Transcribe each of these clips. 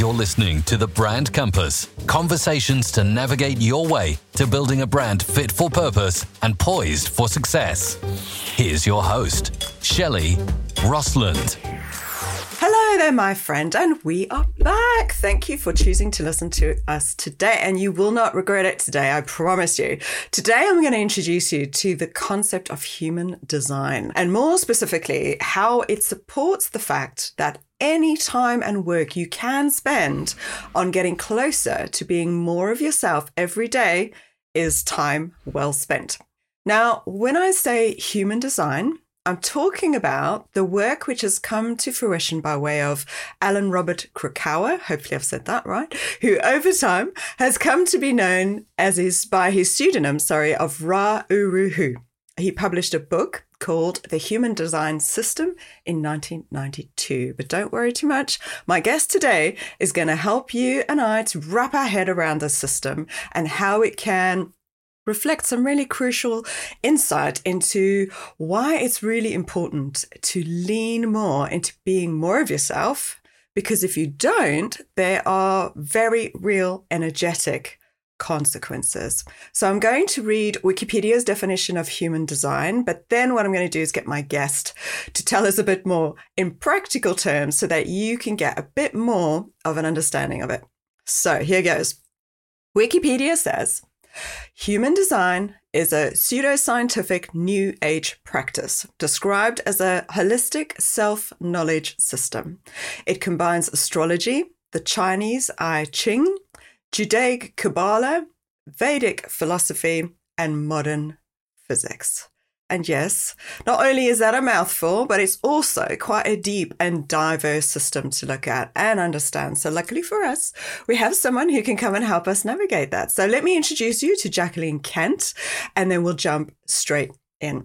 You're listening to The Brand Compass, conversations to navigate your way to building a brand fit for purpose and poised for success. Here's your host, Shelley Rosland. Hello there, my friend, and we are back. Thank you for choosing to listen to us today, and you will not regret it today, I promise you. Today, I'm going to introduce you to the concept of human design, and more specifically, how it supports the fact that any time and work you can spend on getting closer to being more of yourself every day is time well spent. Now, when I say human design, I'm talking about the work which has come to fruition by way of Alan Robert Krakauer, hopefully I've said that right, who over time has come to be known by his pseudonym, of Ra Uru Hu. He published a book called The Human Design System in 1992. But don't worry too much. My guest today is going to help you and I to wrap our head around the system and how it can reflect some really crucial insight into why it's really important to lean more into being more of yourself. Because if you don't, there are very real energetic consequences. So I'm going to read Wikipedia's definition of human design, but then what I'm going to do is get my guest to tell us a bit more in practical terms so that you can get a bit more of an understanding of it. So here goes. Wikipedia says, human design is a pseudoscientific New Age practice described as a holistic self-knowledge system. It combines astrology, the Chinese I Ching, Judaic Kabbalah, Vedic philosophy, and modern physics. And yes, not only is that a mouthful, but it's also quite a deep and diverse system to look at and understand. So luckily for us, we have someone who can come and help us navigate that. So let me introduce you to Jacqueline Kent, and then we'll jump straight in.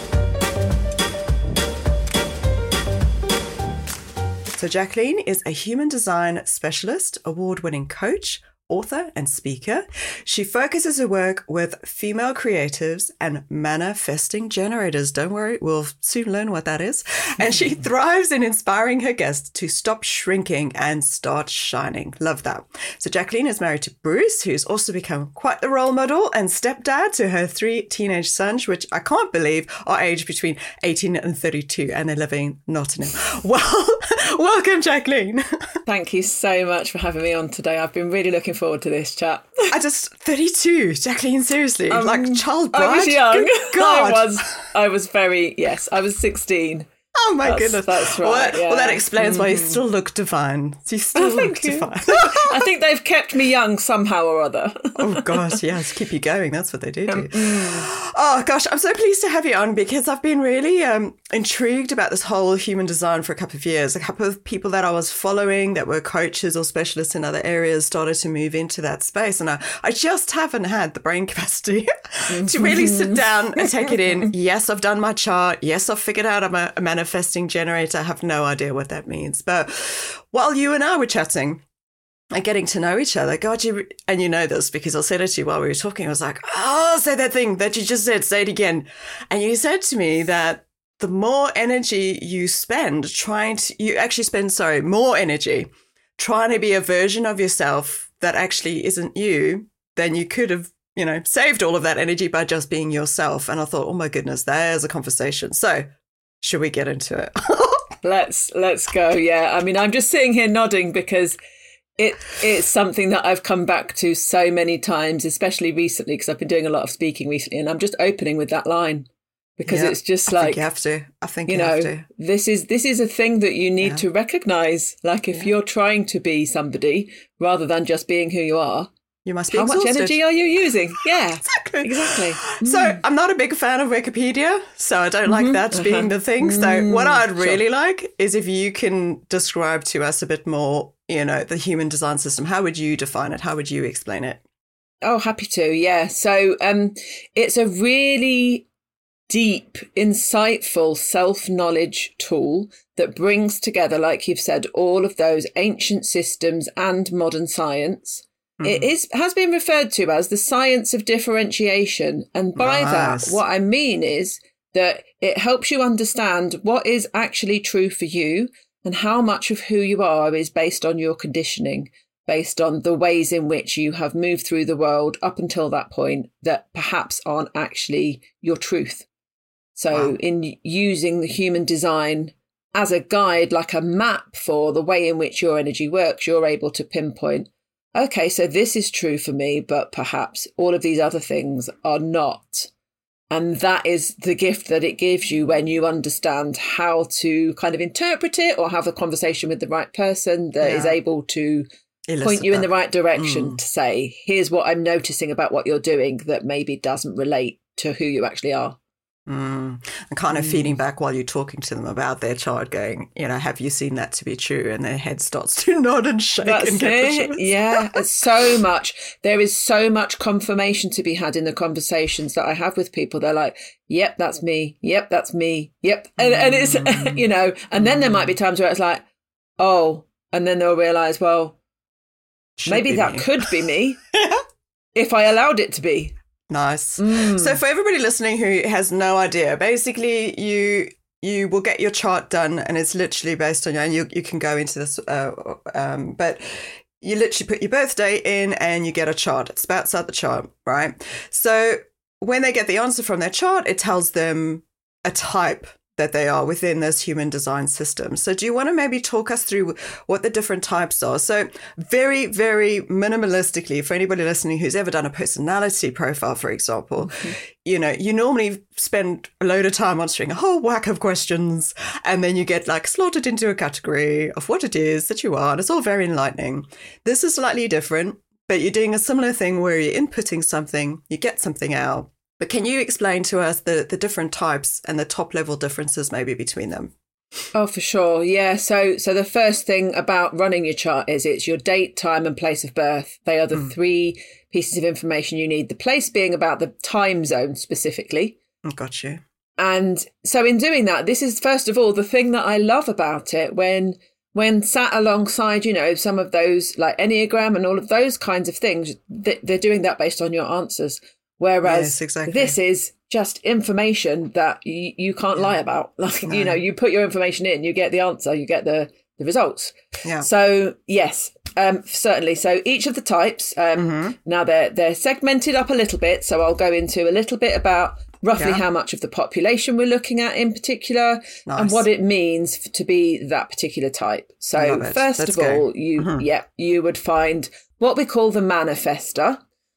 So Jacqueline is a human design specialist, award-winning coach, author and speaker. She focuses her work with female creatives and manifesting generators. Don't worry, we'll soon learn what that is. And she thrives in inspiring her guests to stop shrinking and start shining. Love that. So Jacqueline is married to Bruce, who's also become quite the role model and stepdad to her 3 teenage sons, which I can't believe are aged between 18 and 32, and they live in Nottingham. Well, welcome, Jacqueline. Thank you so much for having me on today. I've been really looking forward to this chat. 32, Jacqueline, seriously, like child bride? I was young. Good God. I was 16. Oh my goodness. That's right. Well, that explains why you still look divine. You still look divine. I think they've kept me young somehow or other. Oh gosh, yes, keep you going. That's what they do. Oh gosh, I'm so pleased to have you on because I've been really intrigued about this whole human design for a couple of years. A couple of people that I was following that were coaches or specialists in other areas started to move into that space. And I just haven't had the brain capacity to really sit down and take it in. Yes, I've done my chart. Yes, I've figured out I'm a manifesting generator. I have no idea what that means. But while you and I were chatting and getting to know each other, God, and you know this because I said it to you while we were talking, I was like, oh, say that thing that you just said, say it again. And you said to me that the more energy you spend more energy trying to be a version of yourself that actually isn't you, then you could have, saved all of that energy by just being yourself. And I thought, oh my goodness, there's a conversation. So should we get into it? Let's go. Yeah. I mean, I'm just sitting here nodding because it's something that I've come back to so many times, especially recently, because I've been doing a lot of speaking recently, and I'm just opening with that line because it's just I think you have to. I think you have to. This is a thing that you need to recognize. Like if you're trying to be somebody rather than just being who you are, you must be How exhausted. much energy are you using? Yeah, exactly. So I'm not a big fan of Wikipedia, so I don't like that being the thing. So what I'd really like is if you can describe to us a bit more, the human design system. How would you define it? How would you explain it? Oh, happy to. Yeah. So it's a really deep, insightful self-knowledge tool that brings together, like you've said, all of those ancient systems and modern science. It has been referred to as the science of differentiation. And by that, what I mean is that it helps you understand what is actually true for you and how much of who you are is based on your conditioning, based on the ways in which you have moved through the world up until that point that perhaps aren't actually your truth. So in using the human design as a guide, like a map for the way in which your energy works, you're able to pinpoint, okay, so this is true for me, but perhaps all of these other things are not. And that is the gift that it gives you when you understand how to kind of interpret it or have a conversation with the right person that is able to point you in the right direction to say, here's what I'm noticing about what you're doing that maybe doesn't relate to who you actually are. And kind of feeding back while you're talking to them about their chart, going, have you seen that to be true? And their head starts to nod and shake. That's it. Yeah, it's so much. There is so much confirmation to be had in the conversations that I have with people. They're like, yep, that's me. Yep, that's me. Yep. And it's, and then there might be times where it's like, oh, and then they'll realise, well, maybe that could be me if I allowed it to be. Nice. So for everybody listening who has no idea, basically you will get your chart done, and it's literally based on and you can go into this, but you literally put your birthday in and you get a chart. It spouts out the chart, right? So when they get the answer from their chart, it tells them a type that they are within this human design system. So do you want to maybe talk us through what the different types are? So very, very minimalistically, for anybody listening who's ever done a personality profile, for example, you normally spend a load of time answering a whole whack of questions, and then you get like slotted into a category of what it is that you are, and it's all very enlightening. This is slightly different, but you're doing a similar thing where you're inputting something, you get something out. But can you explain to us the different types and the top level differences maybe between them? Oh, for sure. Yeah. So the first thing about running your chart is it's your date, time and place of birth. They are the three pieces of information you need. The place being about the time zone specifically. Got you. And so in doing that, this is, first of all, the thing that I love about it when sat alongside, some of those like Enneagram and all of those kinds of things, they're doing that based on your answers. Whereas this is just information that you can't lie about. Like, you put your information in, you get the answer, you get the results. Yeah. So, yes, certainly. So each of the types, now they're segmented up a little bit. So I'll go into a little bit about roughly how much of the population we're looking at in particular and what it means to be that particular type. So first of all, you would find what we call the manifestor.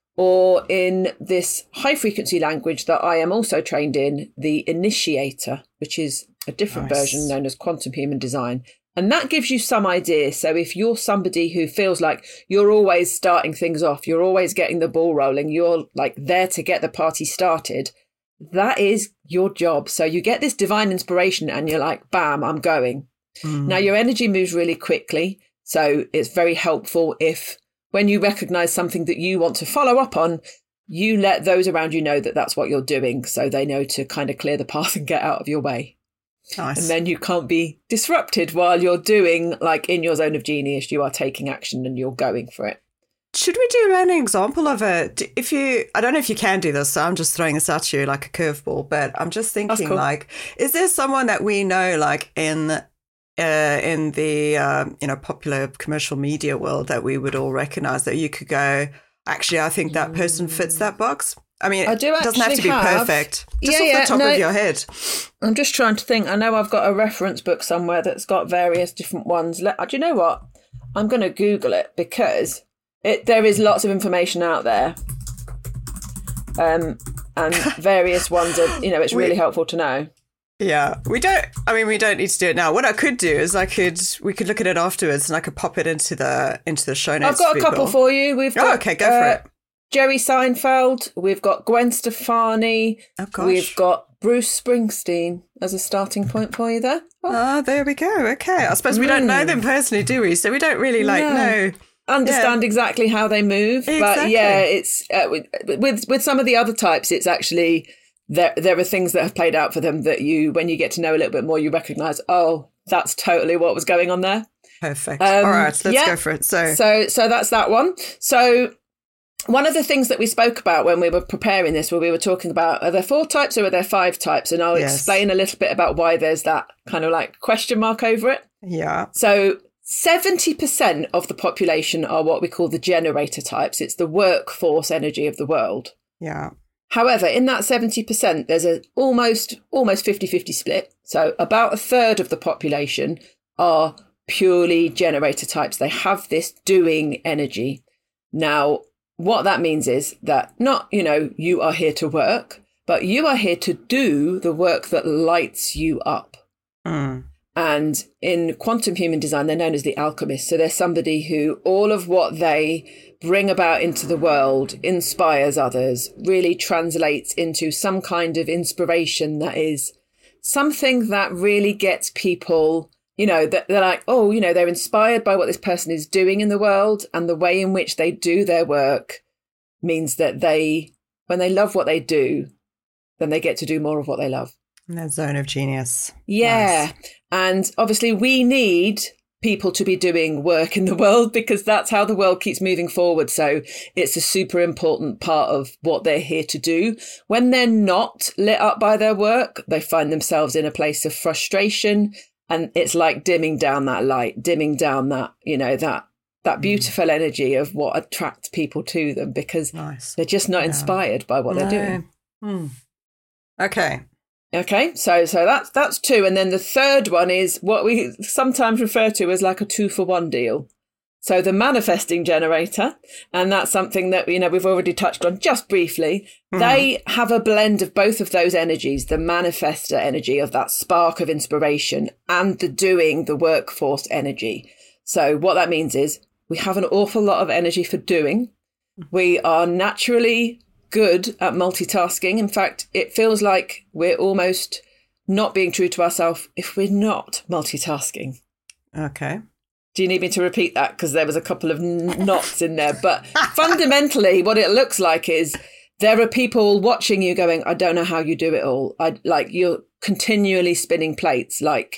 Or in this high frequency language that I am also trained in, the initiator, which is a different version known as quantum human design. And that gives you some idea. So if you're somebody who feels like you're always starting things off, you're always getting the ball rolling, you're like there to get the party started, that is your job. So you get this divine inspiration and you're like, bam, I'm going. Now your energy moves really quickly. So it's very helpful if when you recognize something that you want to follow up on, you let those around you know that that's what you're doing. So they know to kind of clear the path and get out of your way. Nice. And then you can't be disrupted while you're doing, like in your zone of genius, you are taking action and you're going for it. Should we do an example of I don't know if you can do this, so I'm just throwing this at you like a curveball, but I'm just thinking like, is there someone that we know like in the popular commercial media world that we would all recognize that you could go, actually, I think that person fits that box? I mean, it doesn't have to be perfect. Just off the top of your head. I'm just trying to think. I know I've got a reference book somewhere that's got various different ones. Do you know what? I'm going to Google it because there is lots of information out there. And various ones are, it's really helpful to know. Yeah, we don't need to do it now. What I could do is we could look at it afterwards and I could pop it into the show notes. I've got a couple for you. We've got, okay, go for it. Jerry Seinfeld. We've got Gwen Stefani. Oh, gosh. We've got Bruce Springsteen as a starting point for you there. There we go. Okay. I suppose we don't know them personally, do we? So we don't really know. Understand exactly how they move. Exactly. But yeah, it's with some of the other types, it's actually... There are things that have played out for them that when you get to know a little bit more, you recognise, oh, that's totally what was going on there. Perfect. All right, let's go for it. So that's that one. So one of the things that we spoke about when we were preparing this, where we were talking about, are there 4 types or are there 5 types? And I'll explain a little bit about why there's that kind of like question mark over it. Yeah. So 70% of the population are what we call the generator types. It's the workforce energy of the world. Yeah. However, in that 70%, there's a almost 50-50 split. So about a third of the population are purely generator types. They have this doing energy. Now, what that means is that not, you are here to work, but you are here to do the work that lights you up. Mm. And in quantum human design, they're known as the alchemists. So they're somebody who all of what they bring about into the world inspires others, really translates into some kind of inspiration that is something that really gets people, that they're like, oh, they're inspired by what this person is doing in the world. And the way in which they do their work means that when they love what they do, then they get to do more of what they love. In that zone of genius. Yeah. Nice. And obviously we need people to be doing work in the world because that's how the world keeps moving forward. So it's a super important part of what they're here to do. When they're not lit up by their work, they find themselves in a place of frustration. And it's like dimming down that light, dimming down that, that beautiful energy of what attracts people to them because they're just not inspired by what they're doing. Mm. Okay, so that's 2. And then the third one is what we sometimes refer to as like a 2-for-1 deal. So the manifesting generator, and that's something that, we've already touched on just briefly. Mm. They have a blend of both of those energies, the manifestor energy of that spark of inspiration and the doing, the workforce energy. So what that means is we have an awful lot of energy for doing. We are naturally good at multitasking. In fact, it feels like we're almost not being true to ourselves if we're not multitasking. Okay. Do you need me to repeat that? Because there was a couple of knots in there. But fundamentally, what it looks like is there are people watching you going, I don't know how you do it all. You're continually spinning plates.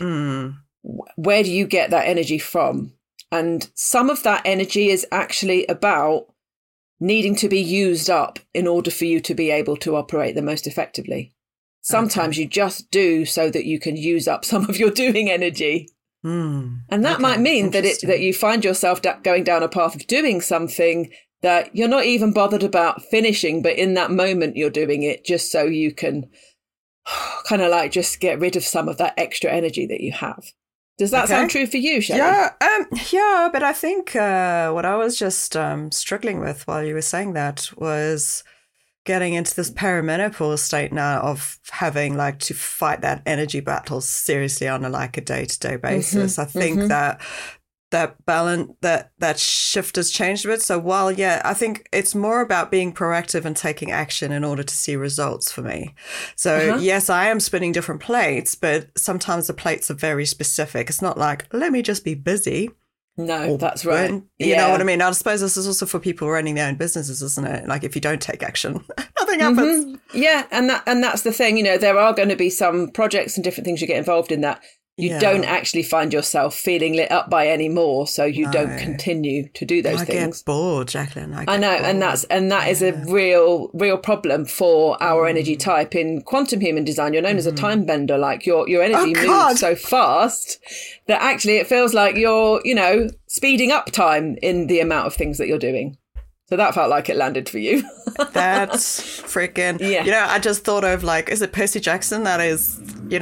Where do you get that energy from? And some of that energy is actually about needing to be used up in order for you to be able to operate the most effectively. Sometimes you just do so that you can use up some of your doing energy. And that might mean that you find yourself going down a path of doing something that you're not even bothered about finishing, but in that moment you're doing it just so you can kind of like just get rid of some of that extra energy that you have. Does that sound true for you, Shelley? Yeah, but I think what I was just struggling with while you were saying that was getting into this perimenopause state now of having to fight that energy battle seriously on a day-to-day basis. I think that balance, that shift has changed a bit. So while, I think it's more about being proactive and taking action in order to see results for me. So yes, I am spinning different plates, but sometimes the plates are very specific. It's not like, let me just be busy. No, that's right. You know what I mean? I suppose this is also for people running their own businesses, isn't it? Like if you don't take action, nothing happens. Yeah, and that's the thing. There are going to be some projects and different things you get involved in that you don't actually find yourself feeling lit up by anymore, so you don't continue to do those things. I get bored, Jacqueline. I know, bored. and that is a real problem for our energy type. In quantum human design, you're known as a time bender. Like your energy moves so fast that actually it feels like you're, speeding up time in the amount of things that you're doing. So that felt like it landed for you. That's freaking, I just thought of is it Percy Jackson? That is,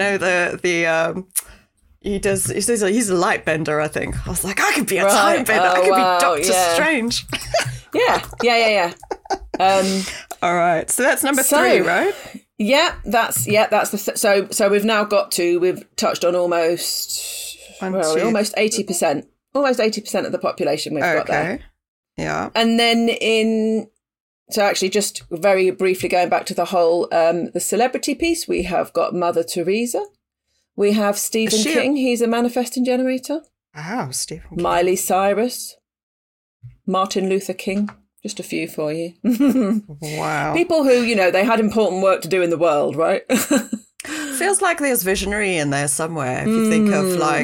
he's a light bender, I think. I was like, I could be a time bender. I could be Doctor Strange. Yeah. All right. So that's number 3, right? Yeah, that's the so we've now we've touched on almost 80%. Almost 80% of the population we've got there. Yeah. And then so actually just very briefly going back to the whole, the celebrity piece, we have got Mother Teresa. We have Stephen King. He's a manifesting generator. Wow, Stephen King. Miley Cyrus. Martin Luther King. Just a few for you. Wow. People who, they had important work to do in the world, right? Feels like there's visionary in there somewhere. If you think of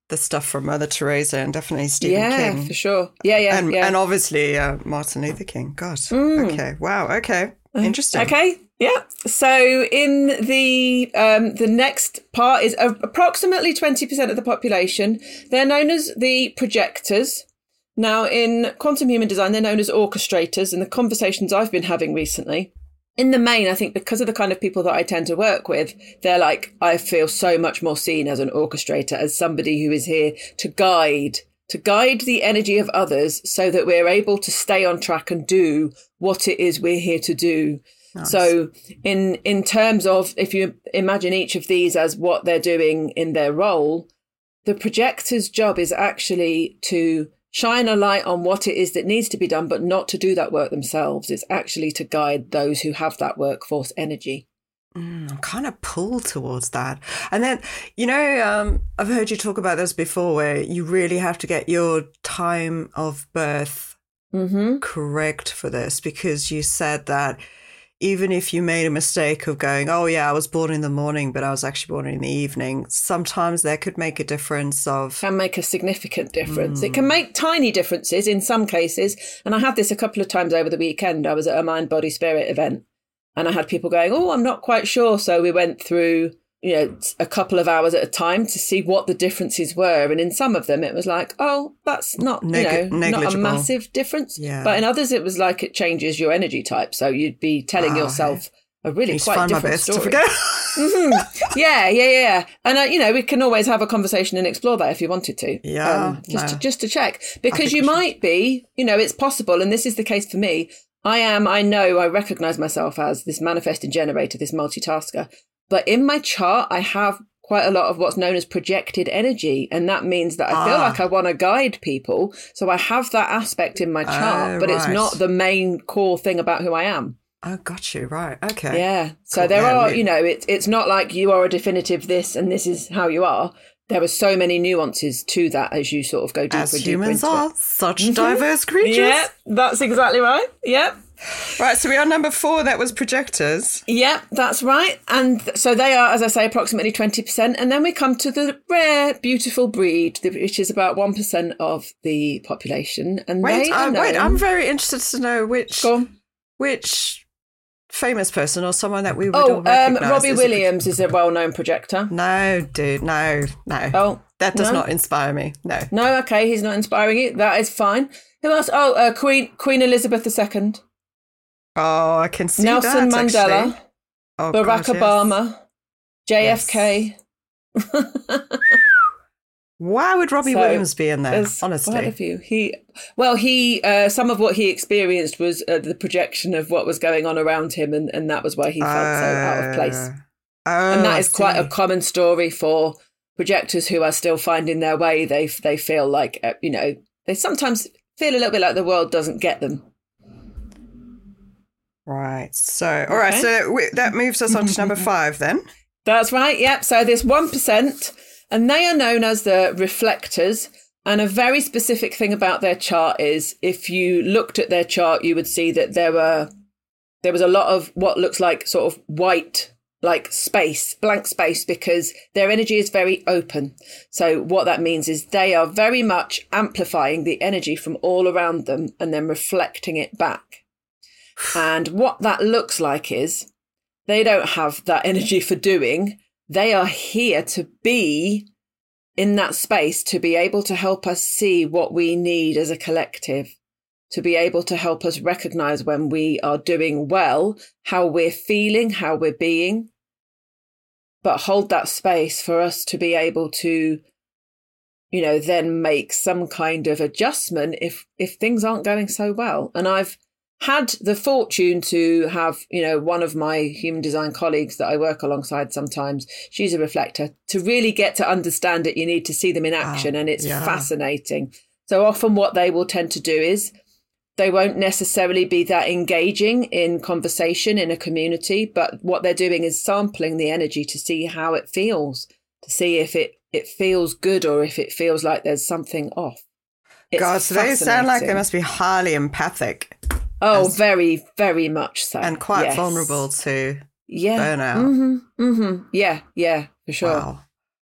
the stuff from Mother Teresa and definitely Stephen King. Yeah, for sure. Yeah. And obviously Martin Luther King. God. Okay. Wow. Okay. Interesting. Okay. Yeah. So in the next part is approximately 20% of the population. They're known as the projectors. Now, in quantum human design, they're known as orchestrators. And the conversations I've been having recently, in the main, I think because of the kind of people that I tend to work with, they're like, I feel so much more seen as an orchestrator, as somebody who is here to guide the energy of others so that we're able to stay on track and do what it is we're here to do. Nice. So in terms of, if you imagine each of these as what they're doing in their role, the projector's job is actually to shine a light on what it is that needs to be done, but not to do that work themselves. It's actually to guide those who have that workforce energy. I'm kind of pulled towards that. And then, I've heard you talk about this before, where you really have to get your time of birth correct for this, because you said that even if you made a mistake of going, oh, yeah, I was born in the morning, but I was actually born in the evening, sometimes that could make a difference Can make a significant difference. It can make tiny differences in some cases. And I had this a couple of times over the weekend. I was at a Mind, Body, Spirit event and I had people going, oh, I'm not quite sure. So we went through, a couple of hours at a time to see what the differences were. And in some of them, it was like, oh, that's not, not a massive difference. Yeah. But in others, it was like it changes your energy type. So you'd be telling yourself a really quite different story. Yeah. And, we can always have a conversation and explore that if you wanted to. Yeah. Just to check. Because you might be, it's possible. And this is the case for me. I recognise myself as this manifesting generator, this multitasker. But in my chart, I have quite a lot of what's known as projected energy. And that means that I feel like I want to guide people. So I have that aspect in my chart, but it's not the main core thing about who I am. Oh, got you. Right. Okay. Yeah. So cool. There are, it's not like you are a definitive this and this is how you are. There are so many nuances to that as you sort of go deeper and deeper. As humans are, such diverse creatures. Yeah, that's exactly right. Yep. Right, so we are number 4, that was projectors. Yep, that's right. And so they are, as I say, approximately 20%. And then we come to the rare, beautiful breed, which is about 1% of the population. And wait, I'm very interested to know which famous person or someone that we would all recognise. Robbie Williams is a well-known projector. No, dude, no. Oh, that does not inspire me. No, okay, he's not inspiring you. That is fine. Who else? Oh, Queen Elizabeth II. Oh, I can see Nelson that, Mandela, Barack Obama, JFK. Yes. Why would Robbie Williams be in there? Honestly, quite a few. He some of what he experienced was the projection of what was going on around him, and that was why he felt so out of place. And that is quite a common story for projectors who are still finding their way. They feel like they sometimes feel a little bit like the world doesn't get them. Right. So, all right. So that moves us on to number 5 then. That's right. Yep. So this 1%, and they are known as the reflectors. And a very specific thing about their chart is if you looked at their chart, you would see that there was a lot of what looks like sort of white, like space, blank space, because their energy is very open. So what that means is they are very much amplifying the energy from all around them and then reflecting it back. And what that looks like is they don't have that energy for doing. They are here to be in that space, to be able to help us see what we need as a collective, to be able to help us recognize when we are doing well, how we're feeling, how we're being, but hold that space for us to be able to, then make some kind of adjustment if things aren't going so well. And I've had the fortune to have, one of my human design colleagues that I work alongside sometimes, she's a reflector. To really get to understand it, you need to see them in action, and it's fascinating. So often what they will tend to do is they won't necessarily be that engaging in conversation in a community, but what they're doing is sampling the energy to see how it feels, to see if it feels good or if it feels like there's something off. God, so they sound like they must be highly empathic. Oh, very, very much so. And quite vulnerable to burnout. Yeah, for sure. Wow.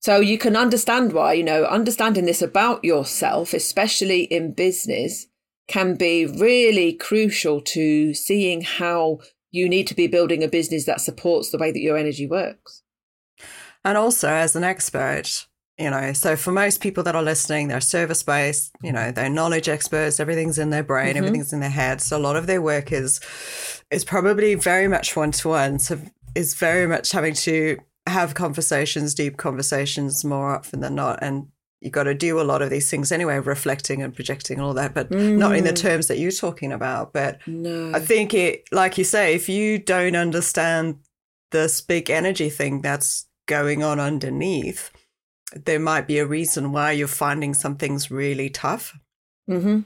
So you can understand why, understanding this about yourself, especially in business, can be really crucial to seeing how you need to be building a business that supports the way that your energy works. And also as an expert, so for most people that are listening, they're service-based, they're knowledge experts, everything's in their brain, everything's in their head. So a lot of their work is probably very much one-to-one. So is very much having to have conversations, deep conversations more often than not. And you got to do a lot of these things anyway, reflecting and projecting and all that, but not in the terms that you're talking about. But no. I think like you say, if you don't understand this big energy thing that's going on underneath, there might be a reason why you're finding some things really tough. Yeah.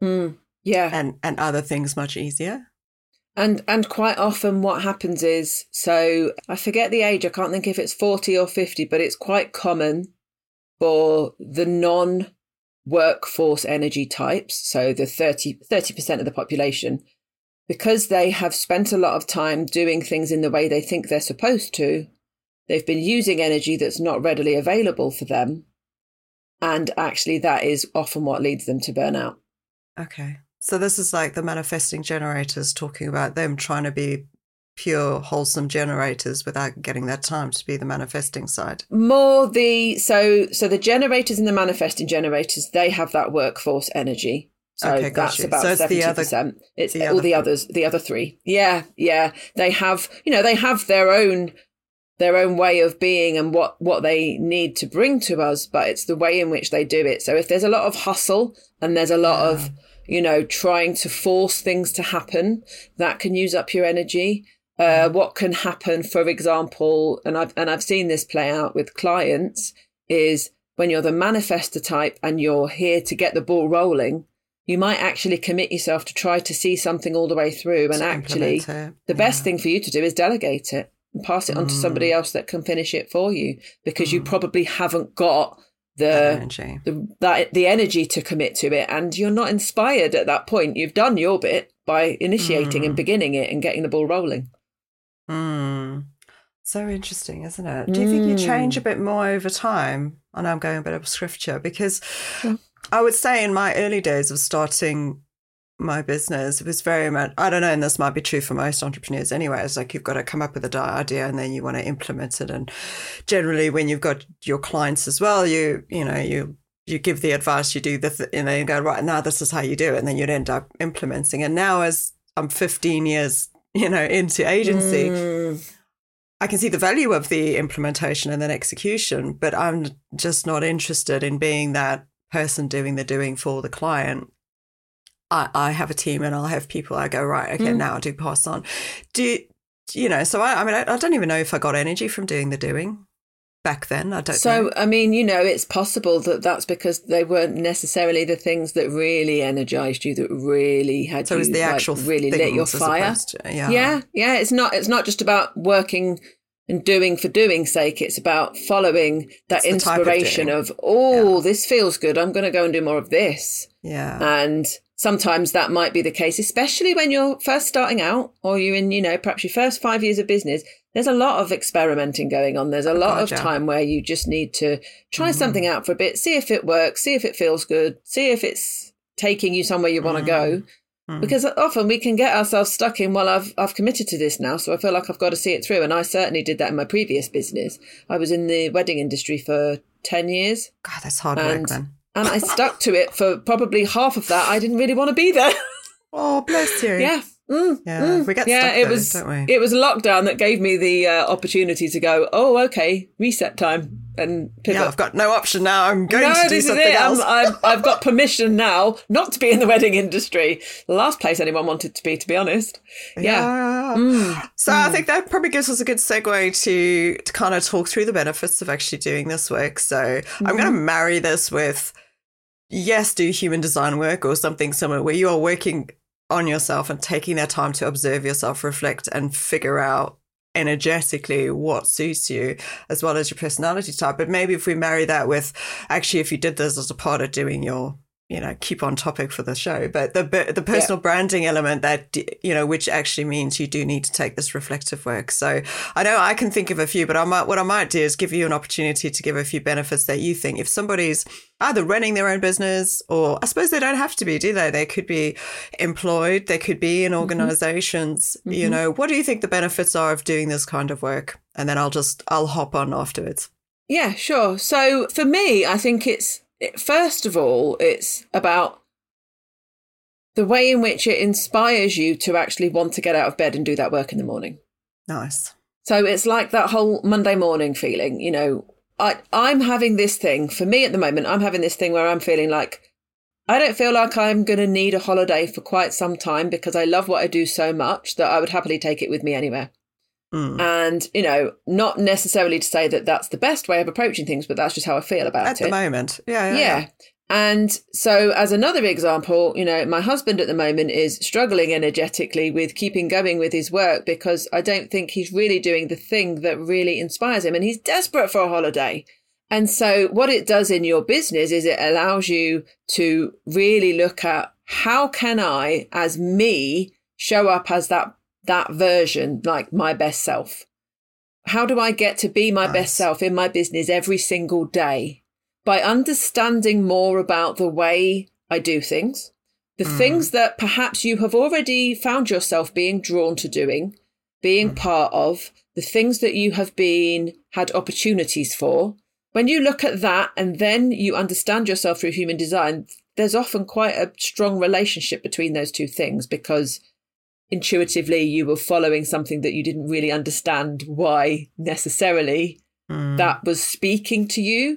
And other things much easier. And quite often what happens is, so I forget the age, I can't think if it's 40 or 50, but it's quite common for the non-workforce energy types, so the 30% of the population, because they have spent a lot of time doing things in the way they think they're supposed to, they've been using energy that's not readily available for them. And actually that is often what leads them to burnout. Okay. So this is like the manifesting generators talking about them trying to be pure, wholesome generators without getting that time to be the manifesting side. So the generators and the manifesting generators, they have that workforce energy. So okay, that's about 70%. It's all the others, the other three. Yeah. They have, they have their own way of being and what they need to bring to us, but it's the way in which they do it. So if there's a lot of hustle and there's a lot of, trying to force things to happen, that can use up your energy. What can happen, for example, and I've seen this play out with clients, is when you're the manifestor type and you're here to get the ball rolling, you might actually commit yourself to try to see something all the way through. And actually, the best thing for you to do is delegate it and pass it on to somebody else that can finish it for you, because you probably haven't got the energy to commit to it, and you're not inspired at that point. You've done your bit by initiating and beginning it and getting the ball rolling. So interesting, isn't it? Do you think you change a bit more over time? I know I'm going a bit of scripture, because I would say in my early days of starting my business, it was very much, I don't know, and this might be true for most entrepreneurs anyway, it's like you've got to come up with an idea and then you want to implement it. And generally when you've got your clients as well, you give the advice, you do and then you go, right, now this is how you do it. And then you'd end up implementing. And now as I'm 15 years, into agency, I can see the value of the implementation and then execution, but I'm just not interested in being that person doing the doing for the client. I have a team and I'll have people. I go, right, okay, now I do pass on. So I don't even know if I got energy from doing the doing back then. I don't know. So, I mean, it's possible that that's because they weren't necessarily the things that really energized you, that really had so you, it was the actual really lit your fire. Yeah. It's not just about working and doing for doing's sake. It's about following that inspiration of this feels good, I'm going to go and do more of this. Yeah. And sometimes that might be the case, especially when you're first starting out, or you're in, perhaps your first 5 years of business. There's a lot of experimenting going on. There's a lot of time where you just need to try something out for a bit, see if it works, see if it feels good, see if it's taking you somewhere you want to go. Because often we can get ourselves stuck in, well, I've committed to this now, so I feel like I've got to see it through. And I certainly did that in my previous business. I was in the wedding industry for 10 years. God, that's hard work then. And I stuck to it for probably half of that. I didn't really want to be there. Oh, bless you. Yeah. We get stuck don't we? It was lockdown that gave me the opportunity to go, oh, okay, reset time and pivot. Yeah, I've got no option now. I'm going to do something else. I've got permission now not to be in the wedding industry. The last place anyone wanted to be honest. Yeah. So I think that probably gives us a good segue to kind of talk through the benefits of actually doing this work. So I'm going to marry this with, yes, do human design work or something similar where you are working on yourself and taking that time to observe yourself, reflect and figure out energetically what suits you as well as your personality type. But maybe if we marry that with actually if you did this as a part of doing your keep on topic for the show, but the personal branding element that, which actually means you do need to take this reflective work. So I know I can think of a few, but what I might do is give you an opportunity to give a few benefits that you think if somebody's either running their own business, or I suppose they don't have to be, do they? They could be employed, they could be in organizations, what do you think the benefits are of doing this kind of work? And then I'll hop on afterwards. Yeah, sure. So for me, I think first of all, it's about the way in which it inspires you to actually want to get out of bed and do that work in the morning. Nice. So it's like that whole Monday morning feeling, I'm having this thing, for me at the moment, I'm having this thing where I'm feeling like I don't feel like I'm going to need a holiday for quite some time because I love what I do so much that I would happily take it with me anywhere. And, not necessarily to say that that's the best way of approaching things, but that's just how I feel about it. At the moment. Yeah. And so as another example, my husband at the moment is struggling energetically with keeping going with his work because I don't think he's really doing the thing that really inspires him. And he's desperate for a holiday. And so what it does in your business is it allows you to really look at how can I, as me, show up as that version, like my best self? How do I get to be my best self in my business every single day? By understanding more about the way I do things, the things that perhaps you have already found yourself being drawn to doing, being part of, the things that you have had opportunities for. When you look at that and then you understand yourself through human design, there's often quite a strong relationship between those two things because intuitively you were following something that you didn't really understand why necessarily that was speaking to you.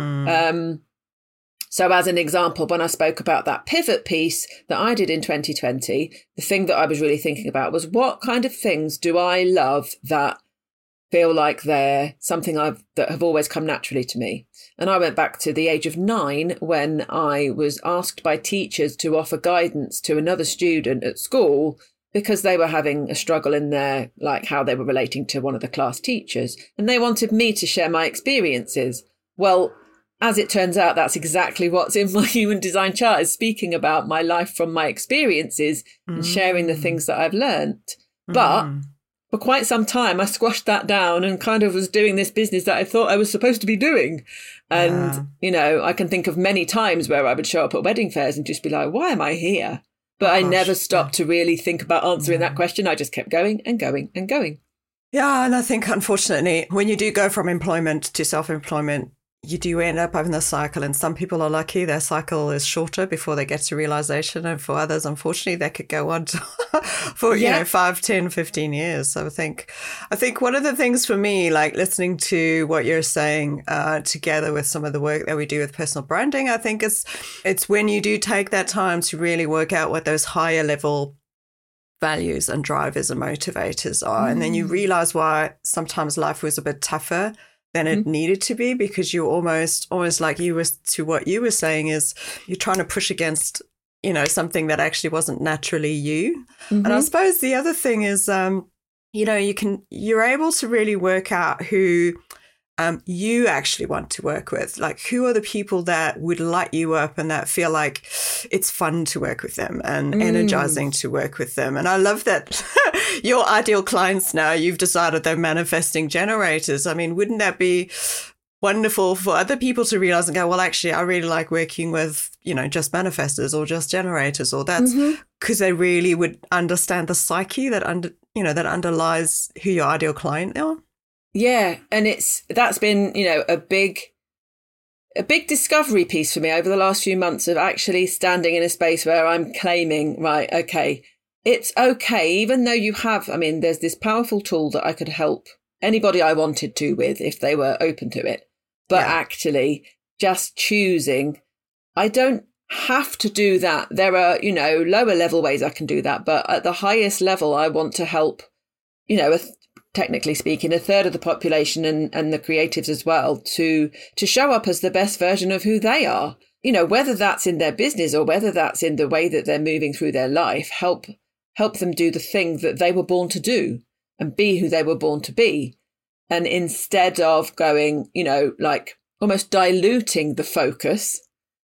So as an example, when I spoke about that pivot piece that I did in 2020, the thing that I was really thinking about was what kind of things do I love that feel like they're something that have always come naturally to me. And I went back to the age of 9 when I was asked by teachers to offer guidance to another student at school because they were having a struggle in their, like how they were relating to one of the class teachers. And they wanted me to share my experiences. Well, as it turns out, that's exactly what's in my human design chart, is speaking about my life from my experiences and sharing the things that I've learned. But for quite some time, I squashed that down and kind of was doing this business that I thought I was supposed to be doing. And, I can think of many times where I would show up at wedding fairs and just be like, why am I here? But I never stopped to really think about answering that question. I just kept going and going and going. Yeah, and I think, unfortunately, when you do go from employment to self-employment, you do end up having the cycle, and some people are lucky their cycle is shorter before they get to realization, and for others, unfortunately, that could go on for 5, 10, 15 years. So I think one of the things for me, like listening to what you're saying together with some of the work that we do with personal branding, I think it's when you do take that time to really work out what those higher level values and drivers and motivators are, and then you realize why sometimes life was a bit tougher than it needed to be, because you almost like you was to what you were saying is you're trying to push against, something that actually wasn't naturally you. And I suppose the other thing is, you're able to really work out who you actually want to work with. Like, who are the people that would light you up and that feel like it's fun to work with them and energizing to work with them. And I love that your ideal clients now, you've decided they're manifesting generators. I mean, wouldn't that be wonderful for other people to realize and go, well, actually, I really like working with, just manifestors or just generators, or that's because they really would understand the psyche that underlies who your ideal client are. Yeah, and that's been, a big discovery piece for me over the last few months of actually standing in a space where I'm claiming, right, okay, it's okay, even though there's this powerful tool that I could help anybody I wanted to with if they were open to it. But actually just choosing, I don't have to do that. There are, lower level ways I can do that. But at the highest level, I want to help, technically speaking, a third of the population and the creatives as well to show up as the best version of who they are, whether that's in their business or whether that's in the way that they're moving through their life, help them do the thing that they were born to do and be who they were born to be. And instead of going, like almost diluting the focus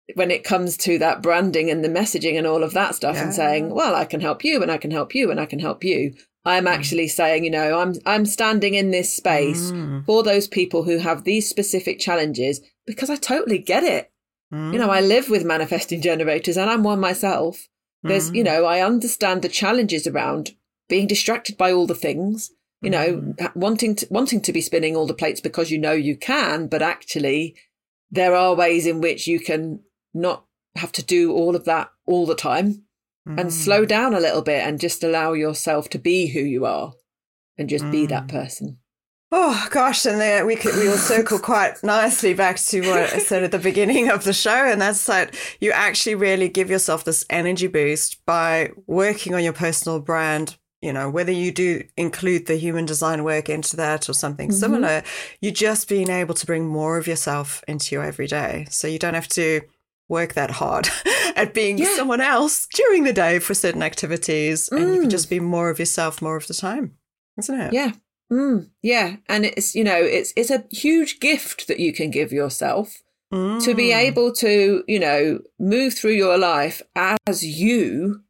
when it comes to that branding and the messaging and all of that stuff, and saying, well, I can help you and I can help you and I can help you. I'm actually saying, you know, I'm standing in this space for those people who have these specific challenges, because I totally get it. You know, I live with manifesting generators and I'm one myself. There's, you know, I understand the challenges around being distracted by all the things, you know, wanting to be spinning all the plates because you know you can, but actually there are ways in which you can not have to do all of that all the time, and slow down a little bit and just allow yourself to be who you are and just be that person. Oh gosh, and there we will circle quite nicely back to what I said at the beginning of the show, and that's that you actually really give yourself this energy boost by working on your personal brand. You know, whether you do include the human design work into that or something similar, you're just being able to bring more of yourself into your everyday. So you don't have to work that hard at being someone else during the day for certain activities, and you can just be more of yourself more of the time, isn't it? Yeah. Yeah. And it's, you know, it's a huge gift that you can give yourself to be able to, you know, move through your life as you.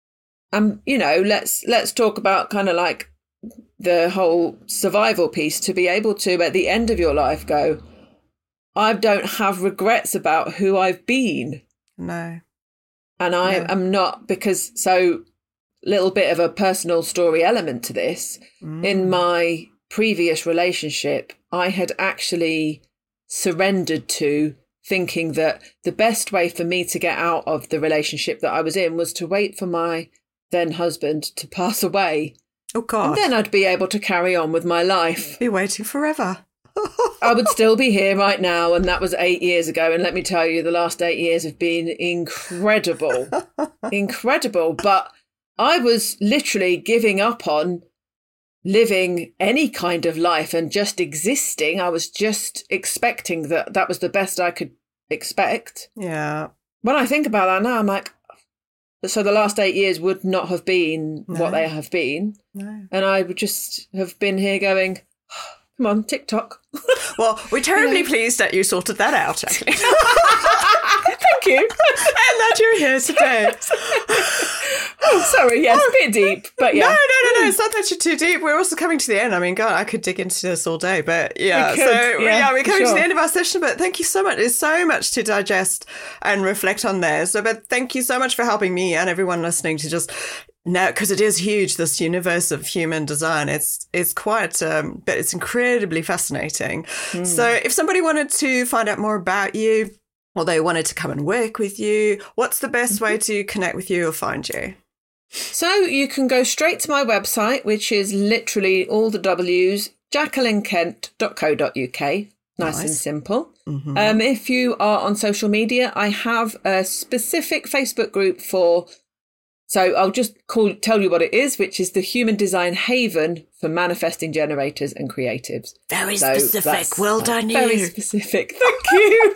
You know, let's talk about kind of like the whole survival piece, to be able to, at the end of your life, go, I don't have regrets about who I've been. No. And I am not, because, so little bit of a personal story element to this. In my previous relationship, I had actually surrendered to thinking that the best way for me to get out of the relationship that I was in was to wait for my then husband to pass away. Oh, God. And then I'd be able to carry on with my life. Be waiting forever. I would still be here right now. And that was 8 years ago. And let me tell you, the last 8 years have been incredible. Incredible. But I was literally giving up on living any kind of life and just existing. I was just expecting that was the best I could expect. Yeah. When I think about that now, I'm like, so the last 8 years would not have been what they have been. No. And I would just have been here going, come on, TikTok. Well, we're terribly pleased that you sorted that out, actually. Thank you. And that you're here today. Oh, sorry, yes, a bit deep, but yeah. No, it's not that you're too deep. We're also coming to the end. I mean, God, I could dig into this all day, but yeah. We're coming to the end of our session, but thank you so much. There's so much to digest and reflect on there. So, but thank you so much for helping me and everyone listening to just now, because it is huge, this universe of human design. It's quite, but it's incredibly fascinating. So if somebody wanted to find out more about you, or they wanted to come and work with you, what's the best way to connect with you or find you? So you can go straight to my website, which is literally all the W's, jacquelinekent.co.uk. Nice and simple. If you are on social media, I have a specific Facebook group so I'll just tell you what it is, which is the Human Design Haven for Manifesting Generators and Creatives. Very specific. Well done, you. Very specific. Thank you.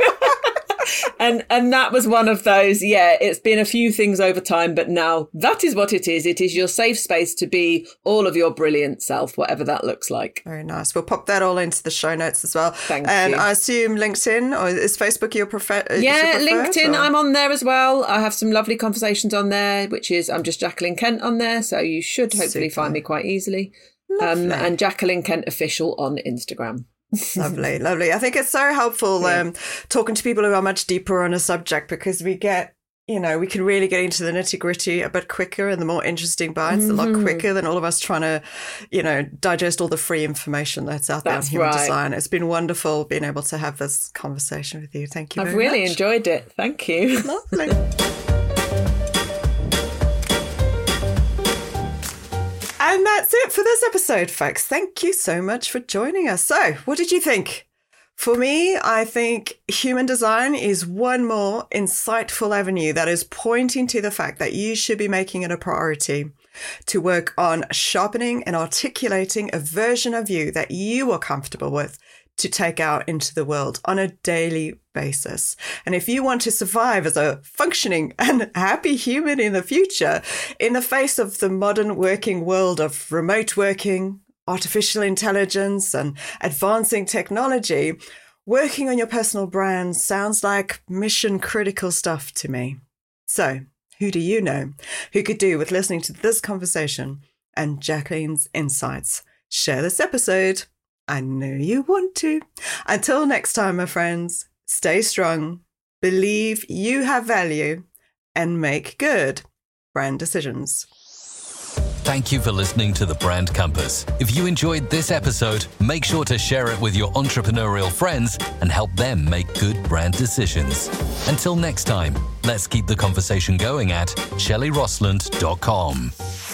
And that was one of those. Yeah, it's been a few things over time, but now that is what it is. It is your safe space to be all of your brilliant self, whatever that looks like. Very nice. We'll pop that all into the show notes as well. Thank you. And I assume LinkedIn, or is Facebook your preferred? Yeah, LinkedIn, I'm on there as well. I have some lovely conversations on there, which is I'm just Jacqueline Kent on there. So you should hopefully find me quite easily. And Jacqueline Kent Official on Instagram. Lovely, lovely. I think it's so helpful talking to people who are much deeper on a subject, because we get, you know, we can really get into the nitty gritty a bit quicker, and the more interesting bites a lot quicker than all of us trying to, you know, digest all the free information that's out there on human design. It's been wonderful being able to have this conversation with you. Thank you very much. I've really enjoyed it. Thank you. Lovely. And that's it for this episode, folks. Thank you so much for joining us. So, what did you think? For me, I think human design is one more insightful avenue that is pointing to the fact that you should be making it a priority to work on sharpening and articulating a version of you that you are comfortable with to take out into the world on a daily basis. And if you want to survive as a functioning and happy human in the future, in the face of the modern working world of remote working, artificial intelligence, and advancing technology, Working on your personal brand sounds like mission critical stuff to me. So, who do you know who could do with listening to this conversation and Jacqueline's insights? Share this episode. I know you want to. Until next time, my friends, stay strong, believe you have value, and make good brand decisions. Thank you for listening to The Brand Compass. If you enjoyed this episode, make sure to share it with your entrepreneurial friends and help them make good brand decisions. Until next time, let's keep the conversation going at ShelleyRosland.com.